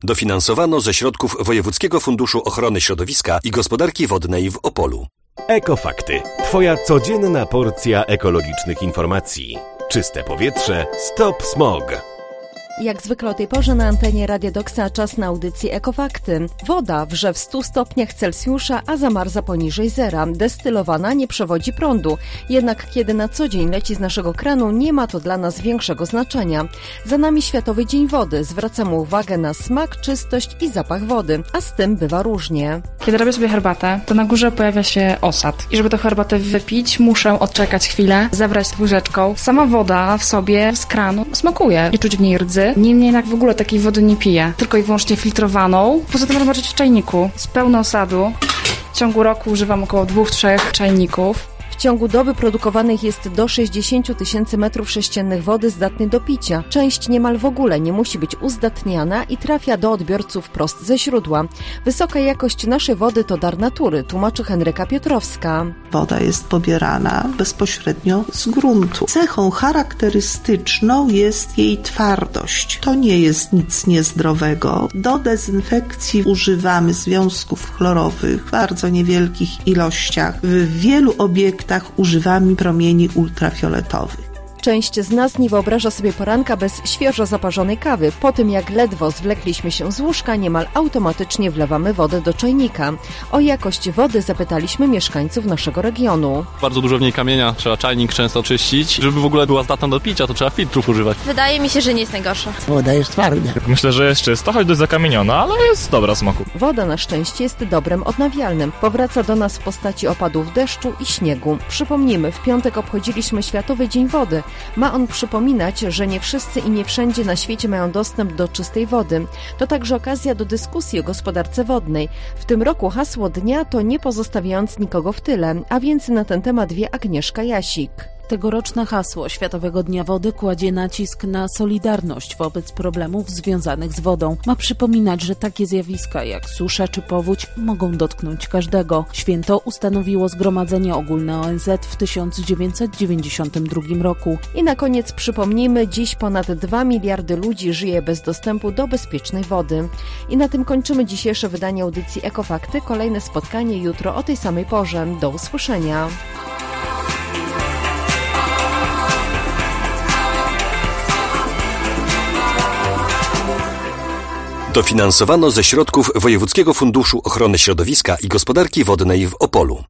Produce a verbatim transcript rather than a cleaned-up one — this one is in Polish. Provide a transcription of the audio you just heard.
Dofinansowano ze środków Wojewódzkiego Funduszu Ochrony Środowiska i Gospodarki Wodnej w Opolu. Ekofakty. Twoja codzienna porcja ekologicznych informacji. Czyste powietrze. Stop smog. Jak zwykle o tej porze na antenie Radia Doksa czas na audycję Ekofakty. Woda wrze w stu stopniach Celsjusza, a zamarza poniżej zera. Destylowana nie przewodzi prądu. Jednak kiedy na co dzień leci z naszego kranu, nie ma to dla nas większego znaczenia. Za nami Światowy Dzień Wody. Zwracamy uwagę na smak, czystość i zapach wody, a z tym bywa różnie. Kiedy robię sobie herbatę, to na górze pojawia się osad. I żeby tę herbatę wypić, muszę odczekać chwilę, zebrać łyżeczką. Sama woda w sobie z kranu smakuje. Nie czuć w niej rdzy. Niemniej jednak w ogóle takiej wody nie piję, tylko i wyłącznie filtrowaną. Poza tym zobaczyć w czajniku z pełną osadu. W ciągu roku używam około dwóch, trzech czajników. W ciągu doby produkowanych jest do sześćdziesiąt tysięcy metrów sześciennych wody zdatnej do picia. Część niemal w ogóle nie musi być uzdatniana i trafia do odbiorców wprost ze źródła. Wysoka jakość naszej wody to dar natury, tłumaczy Henryka Piotrowska. Woda jest pobierana bezpośrednio z gruntu. Cechą charakterystyczną jest jej twardość. To nie jest nic niezdrowego. Do dezynfekcji używamy związków chlorowych w bardzo niewielkich ilościach. W wielu obiektach używamy promieni ultrafioletowych. Część z nas nie wyobraża sobie poranka bez świeżo zaparzonej kawy. Po tym jak ledwo zwlekliśmy się z łóżka, niemal automatycznie wlewamy wodę do czajnika. O jakość wody zapytaliśmy mieszkańców naszego regionu. Bardzo dużo w niej kamienia, trzeba czajnik często czyścić. Żeby w ogóle była zdatna do picia, to trzeba filtrów używać. Wydaje mi się, że nie jest najgorsza. Woda jest twarda. Myślę, że jest czysta, choć dość zakamieniona, ale jest dobra smaku. Woda na szczęście jest dobrem odnawialnym. Powraca do nas w postaci opadów deszczu i śniegu. Przypomnijmy, w piątek obchodziliśmy Światowy Dzień Wody. Ma on przypominać, że nie wszyscy i nie wszędzie na świecie mają dostęp do czystej wody. To także okazja do dyskusji o gospodarce wodnej. W tym roku hasło dnia to nie pozostawiając nikogo w tyle, a więcej na ten temat wie Agnieszka Jasik. Tegoroczne hasło Światowego Dnia Wody kładzie nacisk na solidarność wobec problemów związanych z wodą. Ma przypominać, że takie zjawiska jak susza czy powódź mogą dotknąć każdego. Święto ustanowiło Zgromadzenie Ogólne O N Z w tysiąc dziewięćset dziewięćdziesiątym drugim roku. I na koniec przypomnijmy, dziś ponad dwa miliardy ludzi żyje bez dostępu do bezpiecznej wody. I na tym kończymy dzisiejsze wydanie audycji Ekofakty. Kolejne spotkanie jutro o tej samej porze. Do usłyszenia. Dofinansowano ze środków Wojewódzkiego Funduszu Ochrony Środowiska i Gospodarki Wodnej w Opolu.